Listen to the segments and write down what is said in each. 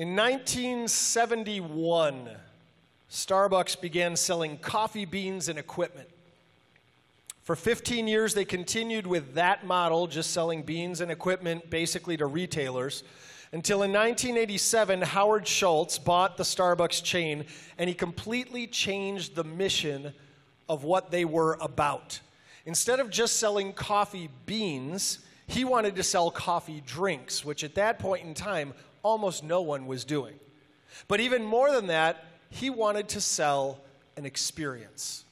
In 1971, Starbucks began selling coffee beans and equipment. For 15 years, they continued with that model, just selling beans and equipment basically to retailers, until in 1987, Howard Schultz bought the Starbucks chain, and he completely changed the mission of what they were about. Instead of just selling coffee beans, he wanted to sell coffee drinks, which at that point in time, almost no one was doing. But even more than that, he wanted to sell an experience.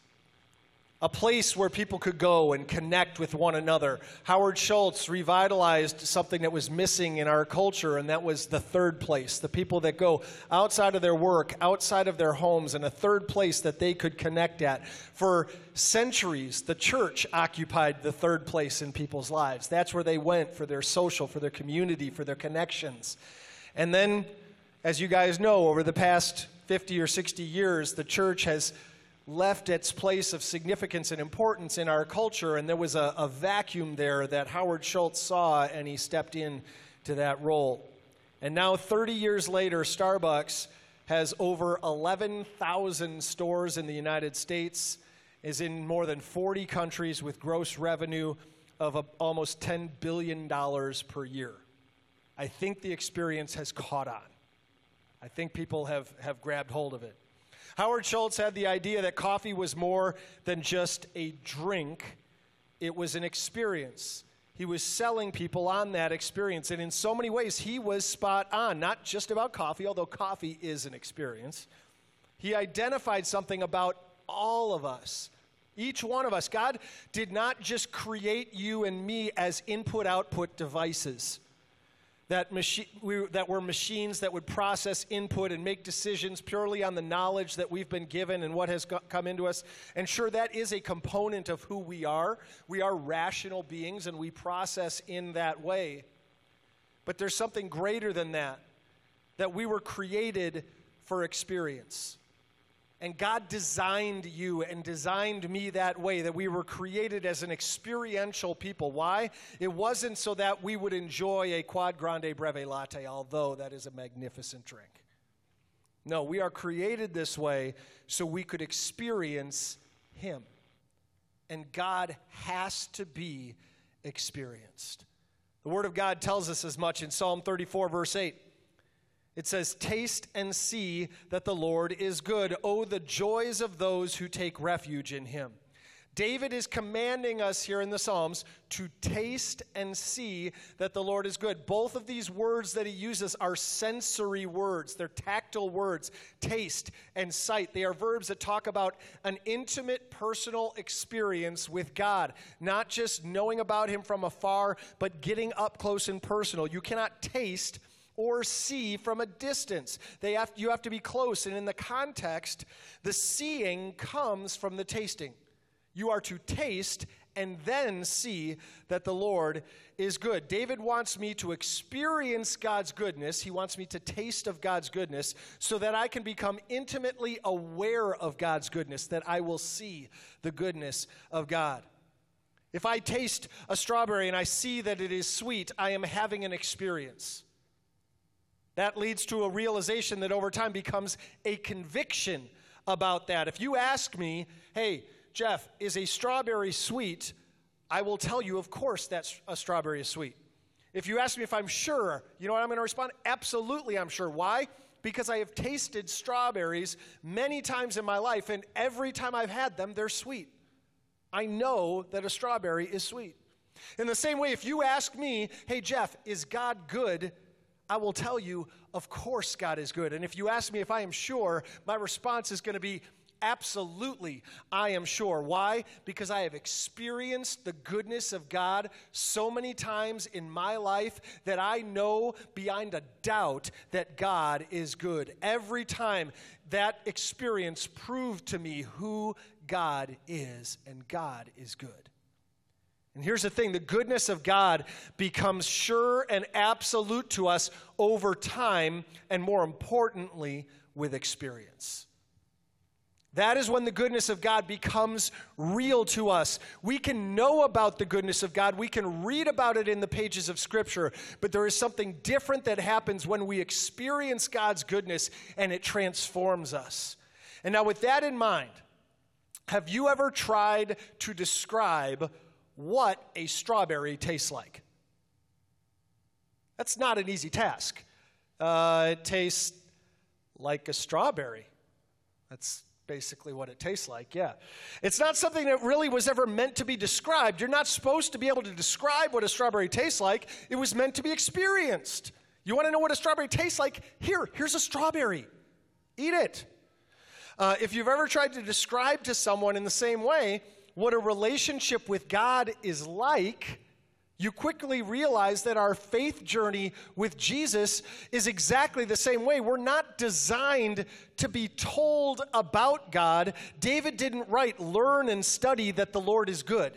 A place where people could go and connect with one another. Howard Schultz revitalized something that was missing in our culture, and that was the third place. The people that go outside of their work, outside of their homes, and a third place that they could connect at. For centuries, the church occupied the third place in people's lives. That's where they went for their social, for their community, for their connections. And then, as you guys know, over the past 50 or 60 years, the church has left its place of significance and importance in our culture, and there was a vacuum there that Howard Schultz saw, and he stepped in to that role. And now, 30 years later, Starbucks has over 11,000 stores in the United States, is in more than 40 countries with gross revenue of almost $10 billion per year. I think the experience has caught on. I think people have grabbed hold of it. Howard Schultz had the idea that coffee was more than just a drink. It was an experience. He was selling people on that experience. And in so many ways, he was spot on. Not just about coffee, although coffee is an experience. He identified something about all of us, each one of us. God did not just create you and me as input-output devices. That we're machines that would process input and make decisions purely on the knowledge that we've been given and what has come into us. And sure, that is a component of who we are. We are rational beings, and we process in that way. But there's something greater than that, that we were created for experience. And God designed you and designed me that way, that we were created as an experiential people. Why? It wasn't so that we would enjoy a Quad Grande Breve Latte, although that is a magnificent drink. No, we are created this way so we could experience Him. And God has to be experienced. The Word of God tells us as much in Psalm 34, verse 8. It says, "Taste and see that the Lord is good. Oh, the joys of those who take refuge in Him." David is commanding us here in the Psalms to taste and see that the Lord is good. Both of these words that he uses are sensory words. They're tactile words, taste and sight. They are verbs that talk about an intimate, personal experience with God. Not just knowing about Him from afar, but getting up close and personal. You cannot taste or see from a distance. You have to be close. And in the context, the seeing comes from the tasting. You are to taste and then see that the Lord is good. David wants me to experience God's goodness. He wants me to taste of God's goodness so that I can become intimately aware of God's goodness, that I will see the goodness of God. If I taste a strawberry and I see that it is sweet, I am having an experience. That leads to a realization that over time becomes a conviction about that. If you ask me, hey, Jeff, is a strawberry sweet? I will tell you, of course, that a strawberry is sweet. If you ask me if I'm sure, you know what I'm going to respond? Absolutely, I'm sure. Why? Because I have tasted strawberries many times in my life, and every time I've had them, they're sweet. I know that a strawberry is sweet. In the same way, if you ask me, hey, Jeff, is God good? I will tell you, of course God is good. And if you ask me if I am sure, my response is going to be, absolutely, I am sure. Why? Because I have experienced the goodness of God so many times in my life that I know beyond a doubt that God is good. Every time that experience proved to me who God is, and God is good. And here's the thing, the goodness of God becomes sure and absolute to us over time, and more importantly, with experience. That is when the goodness of God becomes real to us. We can know about the goodness of God. We can read about it in the pages of Scripture. But there is something different that happens when we experience God's goodness and it transforms us. And now with that in mind, have you ever tried to describe what a strawberry tastes like? That's not an easy task. It tastes like a strawberry. That's basically what it tastes like, yeah. It's not something that really was ever meant to be described. You're not supposed to be able to describe what a strawberry tastes like. It was meant to be experienced. You want to know what a strawberry tastes like? Here's a strawberry. Eat it. If you've ever tried to describe to someone in the same way what a relationship with God is like, you quickly realize that our faith journey with Jesus is exactly the same way. We're not designed to be told about God. David didn't write, learn and study that the Lord is good.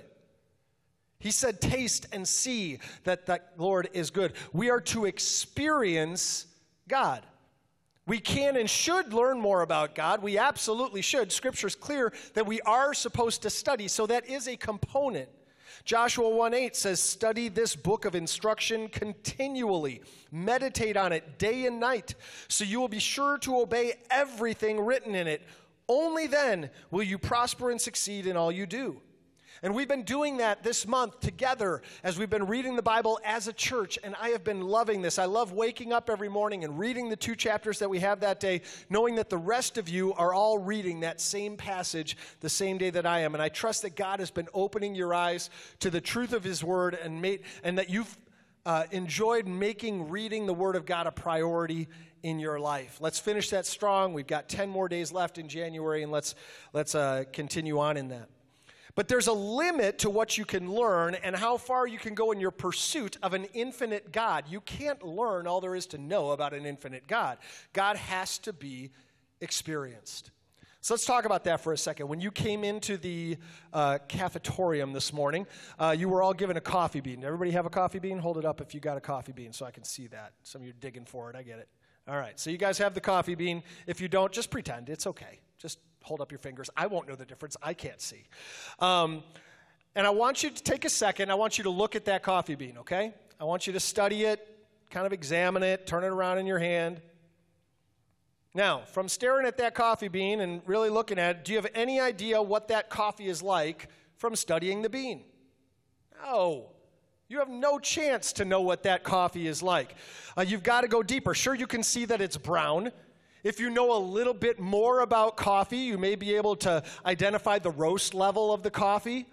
He said, taste and see that the Lord is good. We are to experience God. We can and should learn more about God. We absolutely should. Scripture's clear that we are supposed to study, so that is a component. Joshua 1:8 says, study this book of instruction continually. Meditate on it day and night, so you will be sure to obey everything written in it. Only then will you prosper and succeed in all you do. And we've been doing that this month together as we've been reading the Bible as a church, and I have been loving this. I love waking up every morning and reading the 2 chapters that we have that day, knowing that the rest of you are all reading that same passage the same day that I am. And I trust that God has been opening your eyes to the truth of His Word and that you've enjoyed making reading the Word of God a priority in your life. Let's finish that strong. We've got 10 more days left in January, and let's continue on in that. But there's a limit to what you can learn and how far you can go in your pursuit of an infinite God. You can't learn all there is to know about an infinite God. God has to be experienced. So let's talk about that for a second. When you came into the cafetorium this morning, you were all given a coffee bean. Everybody have a coffee bean? Hold it up if you got a coffee bean so I can see that. Some of you are digging for it. I get it. All right. So you guys have the coffee bean. If you don't, just pretend. It's okay. Just hold up your fingers. I won't know the difference. I can't see. And I want you to take a second. I want you to look at that coffee bean, okay? I want you to study it, kind of examine it, turn it around in your hand. Now, from staring at that coffee bean and really looking at it, do you have any idea what that coffee is like from studying the bean? No. You have no chance to know what that coffee is like. You've got to go deeper. Sure, you can see that it's brown. If you know a little bit more about coffee, you may be able to identify the roast level of the coffee,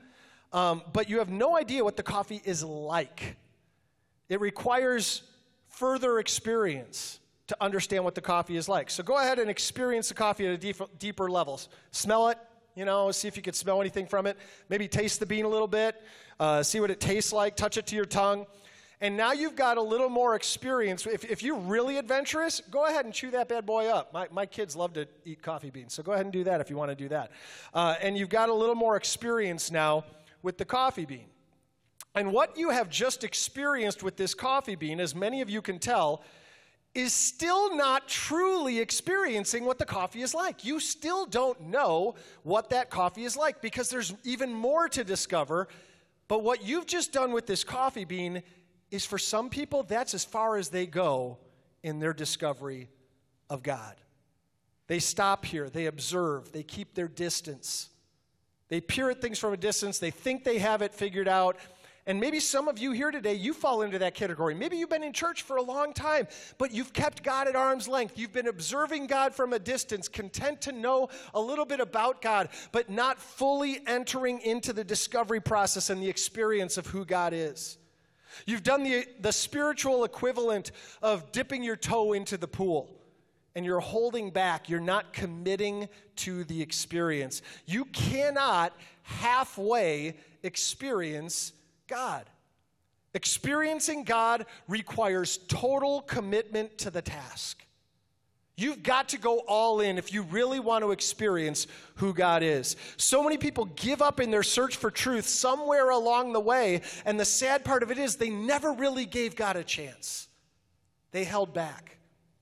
but you have no idea what the coffee is like. It requires further experience to understand what the coffee is like. So go ahead and experience the coffee at a deeper level. Smell it, see if you can smell anything from it. Maybe taste the bean a little bit, see what it tastes like, touch it to your tongue. And now you've got a little more experience. If you're really adventurous, go ahead and chew that bad boy up. My kids love to eat coffee beans, so go ahead and do that if you want to do that. And you've got a little more experience now with the coffee bean. And what you have just experienced with this coffee bean, as many of you can tell, is still not truly experiencing what the coffee is like. You still don't know what that coffee is like because there's even more to discover. But what you've just done with this coffee bean is, for some people, that's as far as they go in their discovery of God. They stop here. They observe. They keep their distance. They peer at things from a distance. They think they have it figured out. And maybe some of you here today, you fall into that category. Maybe you've been in church for a long time, but you've kept God at arm's length. You've been observing God from a distance, content to know a little bit about God, but not fully entering into the discovery process and the experience of who God is. You've done the spiritual equivalent of dipping your toe into the pool, and you're holding back. You're not committing to the experience. You cannot halfway experience God. Experiencing God requires total commitment to the task. You've got to go all in if you really want to experience who God is. So many people give up in their search for truth somewhere along the way, and the sad part of it is they never really gave God a chance. They held back.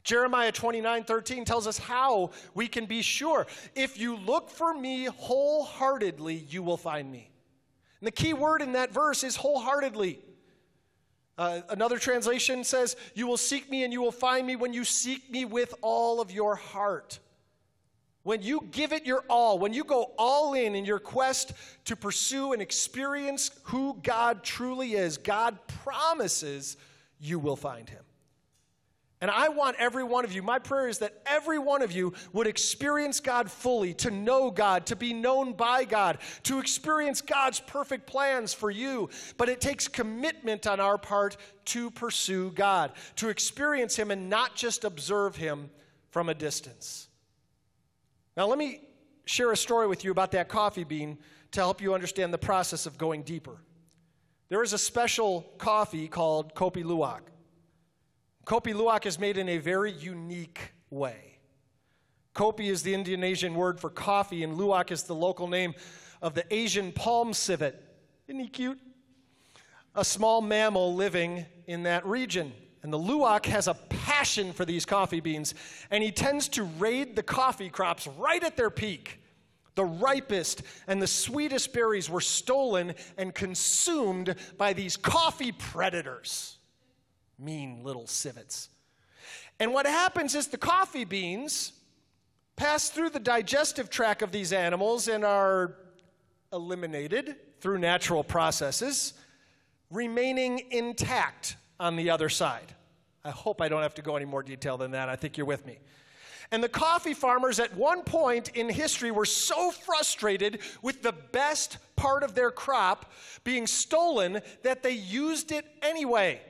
Jeremiah 29:13 tells us how we can be sure. If you look for me wholeheartedly, you will find me. And the key word in that verse is wholeheartedly. Another translation says, you will seek me and you will find me when you seek me with all of your heart. When you give it your all, when you go all in your quest to pursue and experience who God truly is, God promises you will find him. And I want every one of you, my prayer is that every one of you would experience God fully, to know God, to be known by God, to experience God's perfect plans for you. But it takes commitment on our part to pursue God, to experience him and not just observe him from a distance. Now let me share a story with you about that coffee bean to help you understand the process of going deeper. There is a special coffee called Kopi Luwak. Kopi Luwak is made in a very unique way. Kopi is the Indonesian word for coffee, and Luwak is the local name of the Asian palm civet. Isn't he cute? A small mammal living in that region. And the Luwak has a passion for these coffee beans, and he tends to raid the coffee crops right at their peak. The ripest and the sweetest berries were stolen and consumed by these coffee predators. Mean little civets. And what happens is the coffee beans pass through the digestive tract of these animals and are eliminated through natural processes, remaining intact on the other side. I hope I don't have to go any more detail than that. I think you're with me. And the coffee farmers at one point in history were so frustrated with the best part of their crop being stolen that they used it anyway,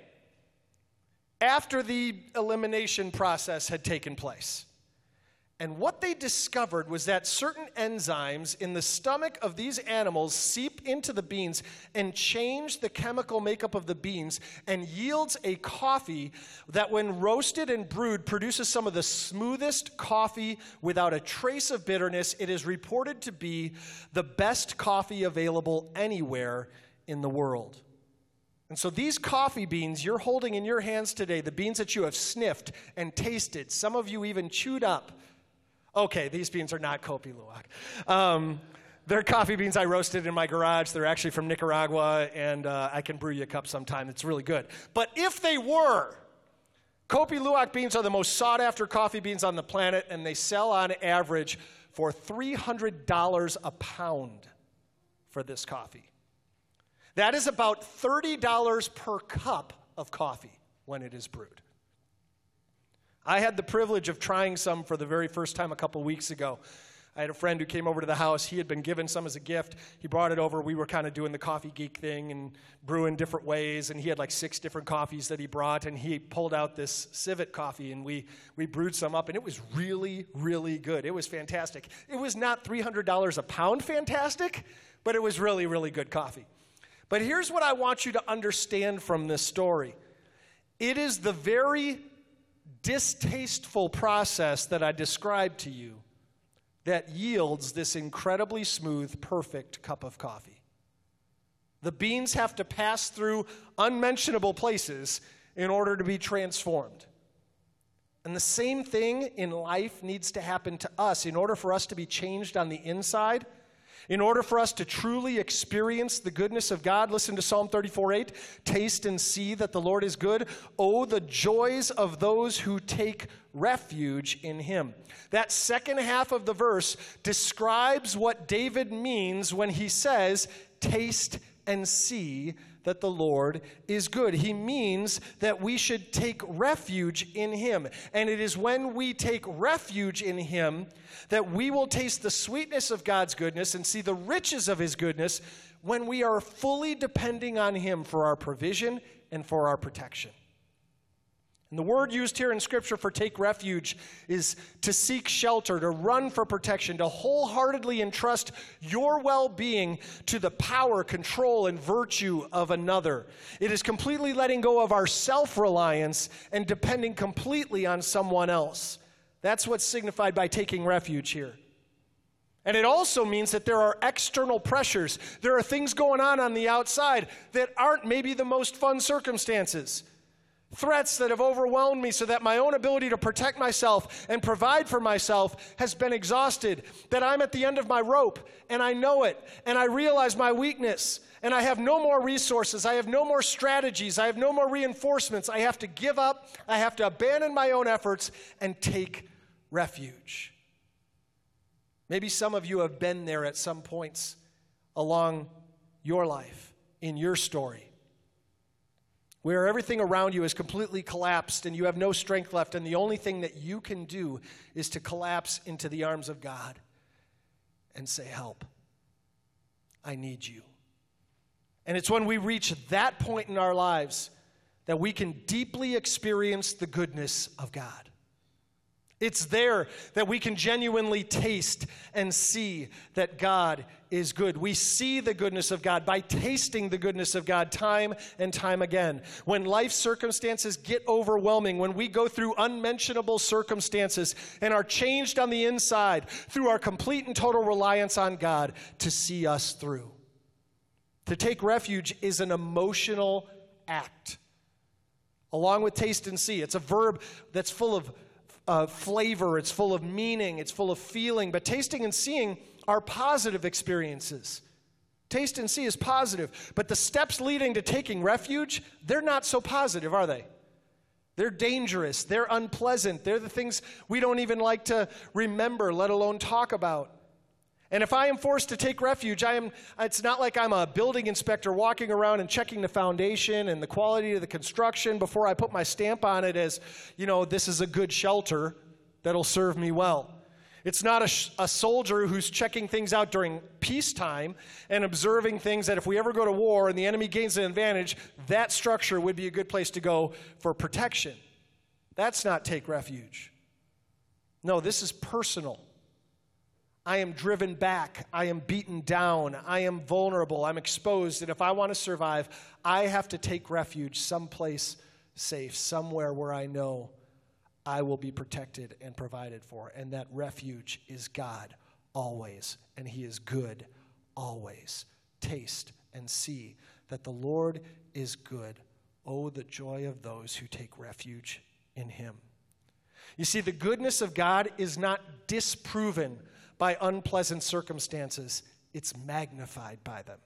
after the elimination process had taken place. And what they discovered was that certain enzymes in the stomach of these animals seep into the beans and change the chemical makeup of the beans and yields a coffee that, when roasted and brewed, produces some of the smoothest coffee without a trace of bitterness. It is reported to be the best coffee available anywhere in the world. And so these coffee beans you're holding in your hands today, the beans that you have sniffed and tasted, some of you even chewed up. Okay, these beans are not Kopi Luwak. They're coffee beans I roasted in my garage. They're actually from Nicaragua, and I can brew you a cup sometime. It's really good. But if they were, Kopi Luwak beans are the most sought-after coffee beans on the planet, and they sell on average for $300 a pound for this coffee. That is about $30 per cup of coffee when it is brewed. I had the privilege of trying some for the very first time a couple weeks ago. I had a friend who came over to the house. He had been given some as a gift. He brought it over. We were kind of doing the coffee geek thing and brewing different ways, and he had like 6 different coffees that he brought, and he pulled out this civet coffee, and we brewed some up, and it was really, really good. It was fantastic. It was not $300 a pound fantastic, but it was really, really good coffee. But here's what I want you to understand from this story. It is the very distasteful process that I described to you that yields this incredibly smooth, perfect cup of coffee. The beans have to pass through unmentionable places in order to be transformed. And the same thing in life needs to happen to us in order for us to be changed on the inside. In order for us to truly experience the goodness of God, listen to Psalm 34:8. Taste and see that the Lord is good. Oh, the joys of those who take refuge in him. That second half of the verse describes what David means when he says, taste and see that the Lord is good. He means that we should take refuge in him. And it is when we take refuge in him that we will taste the sweetness of God's goodness and see the riches of his goodness when we are fully depending on him for our provision and for our protection. And the word used here in Scripture for take refuge is to seek shelter, to run for protection, to wholeheartedly entrust your well-being to the power, control, and virtue of another. It is completely letting go of our self-reliance and depending completely on someone else. That's what's signified by taking refuge here. And it also means that there are external pressures. There are things going on the outside that aren't maybe the most fun circumstances. threats that have overwhelmed me so that my own ability to protect myself and provide for myself has been exhausted, that I'm at the end of my rope, and I know it, and I realize my weakness, and I have no more resources, I have no more strategies, I have no more reinforcements. I have to give up, I have to abandon my own efforts and take refuge. Maybe some of you have been there at some points along your life, in your story, where everything around you is completely collapsed and you have no strength left, and the only thing that you can do is to collapse into the arms of God and say, help, I need you. And it's when we reach that point in our lives that we can deeply experience the goodness of God. It's there that we can genuinely taste and see that God is good. We see the goodness of God by tasting the goodness of God time and time again. When life circumstances get overwhelming, when we go through unmentionable circumstances and are changed on the inside through our complete and total reliance on God to see us through. To take refuge is an emotional act. Along with taste and see, it's a verb that's full of flavor, it's full of meaning, it's full of feeling. But tasting and seeing are positive experiences. Taste and see is positive. But the steps leading to taking refuge, they're not so positive, are they? They're dangerous. They're unpleasant. They're the things we don't even like to remember, let alone talk about. And if I am forced to take refuge, it's not like I'm a building inspector walking around and checking the foundation and the quality of the construction before I put my stamp on it as, this is a good shelter that'll serve me well. It's not a soldier who's checking things out during peacetime and observing things that if we ever go to war and the enemy gains an advantage, that structure would be a good place to go for protection. That's not take refuge. No, this is personal. I am driven back, I am beaten down, I am vulnerable, I'm exposed, and if I want to survive, I have to take refuge someplace safe, somewhere where I know I will be protected and provided for, and that refuge is God always, and He is good always. Taste and see that the Lord is good. Oh, the joy of those who take refuge in Him. You see, the goodness of God is not disproven by unpleasant circumstances, it's magnified by them.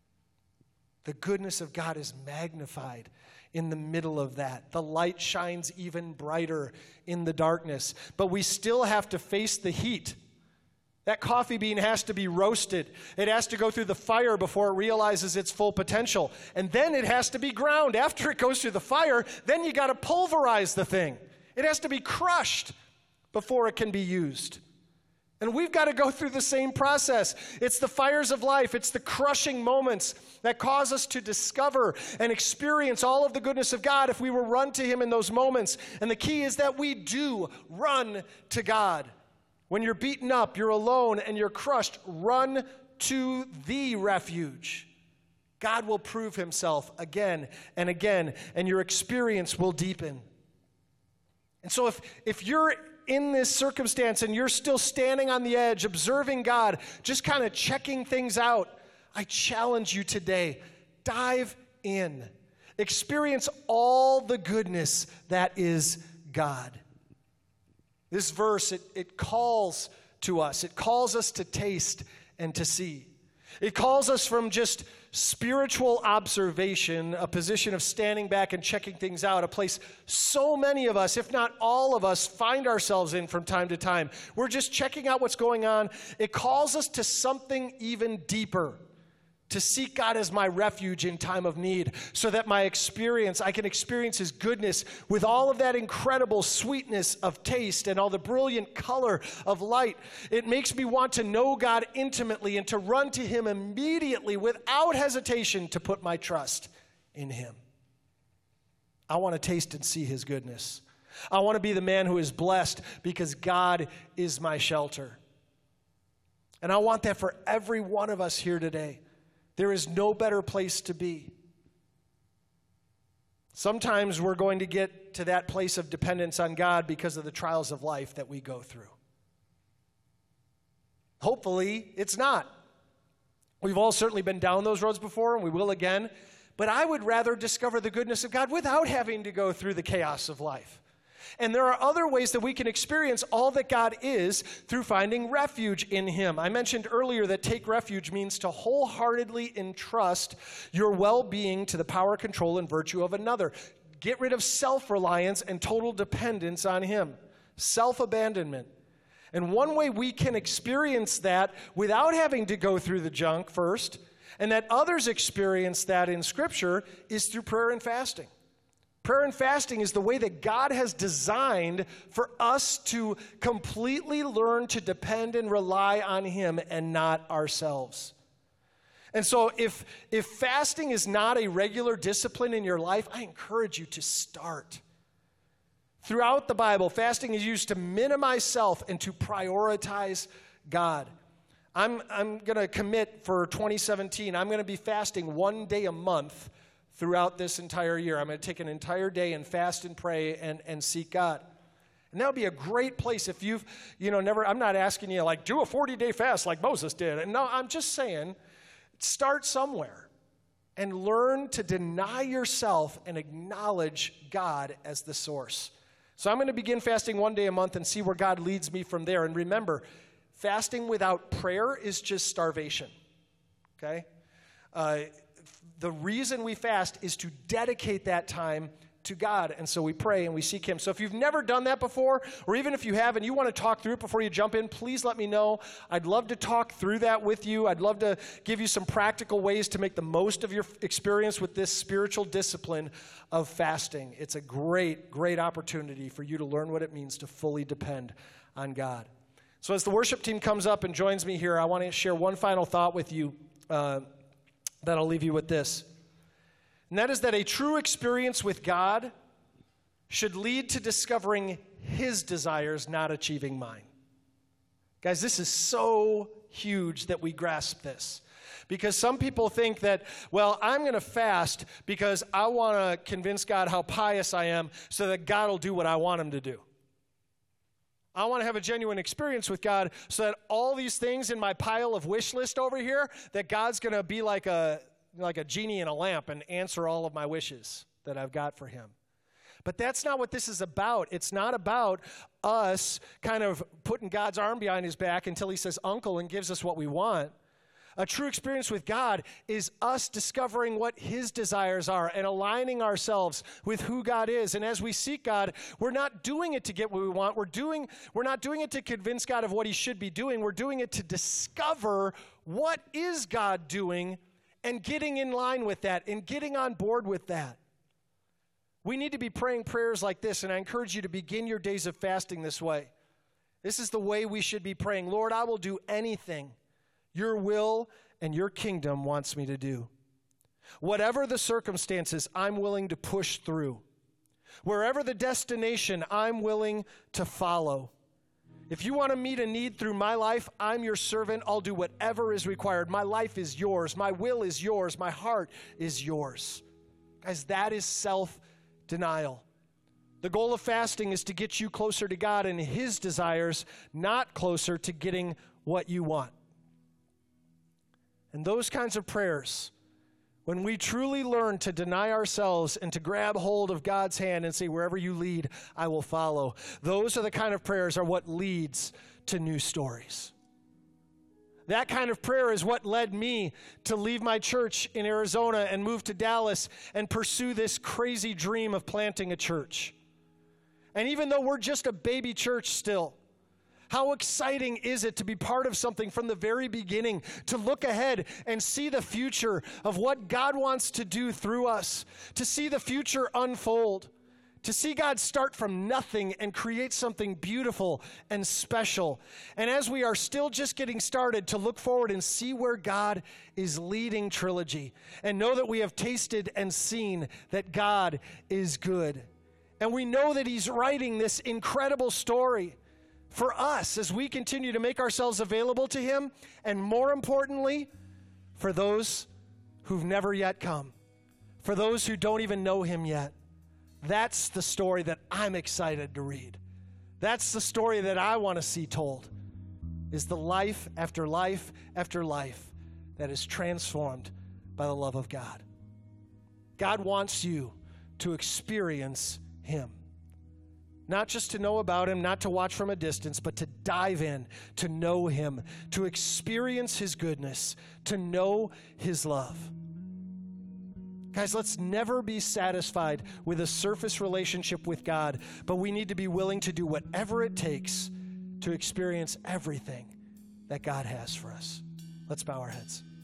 The goodness of God is magnified in the middle of that. The light shines even brighter in the darkness, but we still have to face the heat. That coffee bean has to be roasted. It has to go through the fire before it realizes its full potential. And then it has to be ground. After it goes through the fire, then you got to pulverize the thing. It has to be crushed before it can be used. And we've got to go through the same process. It's the fires of life. It's the crushing moments that cause us to discover and experience all of the goodness of God if we will run to Him in those moments. And the key is that we do run to God. When you're beaten up, you're alone, and you're crushed, run to the refuge. God will prove Himself again and again, and your experience will deepen. And so if you're in this circumstance and you're still standing on the edge, observing God, just kind of checking things out, I challenge you today, dive in. Experience all the goodness that is God. This verse, it calls to us. It calls us to taste and to see. It calls us from just spiritual observation, a position of standing back and checking things out, a place so many of us, if not all of us, find ourselves in from time to time. We're just checking out what's going on. It calls us to something even deeper, to seek God as my refuge in time of need, so that I can experience His goodness with all of that incredible sweetness of taste and all the brilliant color of light. It makes me want to know God intimately and to run to Him immediately without hesitation to put my trust in Him. I want to taste and see His goodness. I want to be the man who is blessed because God is my shelter. And I want that for every one of us here today. There is no better place to be. Sometimes we're going to get to that place of dependence on God because of the trials of life that we go through. Hopefully, it's not. We've all certainly been down those roads before, and we will again. but I would rather discover the goodness of God without having to go through the chaos of life. And there are other ways that we can experience all that God is through finding refuge in Him. I mentioned earlier that take refuge means to wholeheartedly entrust your well-being to the power, control, and virtue of another. Get rid of self-reliance and total dependence on Him. Self-abandonment. And one way we can experience that without having to go through the junk first, and that others experience that in Scripture, is through prayer and fasting. Prayer and fasting is the way that God has designed for us to completely learn to depend and rely on Him and not ourselves. And so if fasting is not a regular discipline in your life, I encourage you to start. Throughout the Bible, fasting is used to minimize self and to prioritize God. I'm going to commit for 2017, I'm going to be fasting 1 day a month throughout this entire year. I'm going to take an entire day and fast and pray and seek God. And that would be a great place if you've, never, I'm not asking you like, do a 40-day fast like Moses did. And no, I'm just saying, start somewhere and learn to deny yourself and acknowledge God as the source. So I'm going to begin fasting 1 day a month and see where God leads me from there. And remember, fasting without prayer is just starvation, okay? The reason we fast is to dedicate that time to God, and so we pray and we seek Him. So if you've never done that before, or even if you have and you want to talk through it before you jump in, please let me know. I'd love to talk through that with you. I'd love to give you some practical ways to make the most of your experience with this spiritual discipline of fasting. It's a great, great opportunity for you to learn what it means to fully depend on God. So as the worship team comes up and joins me here, I want to share one final thought with you that I'll leave you with this. And that is that a true experience with God should lead to discovering His desires, not achieving mine. Guys, this is so huge that we grasp this. Because some people think that, well, I'm going to fast because I want to convince God how pious I am so that God will do what I want Him to do. I want to have a genuine experience with God so that all these things in my pile of wish list over here, that God's going to be like a genie in a lamp and answer all of my wishes that I've got for Him. But that's not what this is about. It's not about us kind of putting God's arm behind His back until He says uncle and gives us what we want. A true experience with God is us discovering what His desires are and aligning ourselves with who God is. And as we seek God, we're not doing it to get what we want. We're not doing it to convince God of what He should be doing. We're doing it to discover what is God doing and getting in line with that and getting on board with that. We need to be praying prayers like this, and I encourage you to begin your days of fasting this way. This is the way we should be praying. Lord, I will do anything Your will and Your kingdom wants me to do. Whatever the circumstances, I'm willing to push through. Wherever the destination, I'm willing to follow. If you want to meet a need through my life, I'm your servant. I'll do whatever is required. My life is yours. My will is yours. My heart is yours. Guys, that is self-denial. The goal of fasting is to get you closer to God and His desires, not closer to getting what you want. And those kinds of prayers, when we truly learn to deny ourselves and to grab hold of God's hand and say, wherever you lead, I will follow. Those are the kind of prayers are what leads to new stories. That kind of prayer is what led me to leave my church in Arizona and move to Dallas and pursue this crazy dream of planting a church. And even though we're just a baby church still, how exciting is it to be part of something from the very beginning, to look ahead and see the future of what God wants to do through us, to see the future unfold, to see God start from nothing and create something beautiful and special. And as we are still just getting started, to look forward and see where God is leading Trilogy and know that we have tasted and seen that God is good. And we know that He's writing this incredible story for us as we continue to make ourselves available to Him, and more importantly, for those who've never yet come, for those who don't even know Him yet. That's the story that I'm excited to read. That's the story that I want to see told, is the life after life after life that is transformed by the love of God. God wants you to experience him. Not just to know about him, not to watch from a distance, but to dive in, to know him, to experience his goodness, to know his love. Guys, let's never be satisfied with a surface relationship with God, but we need to be willing to do whatever it takes to experience everything that God has for us. Let's bow our heads.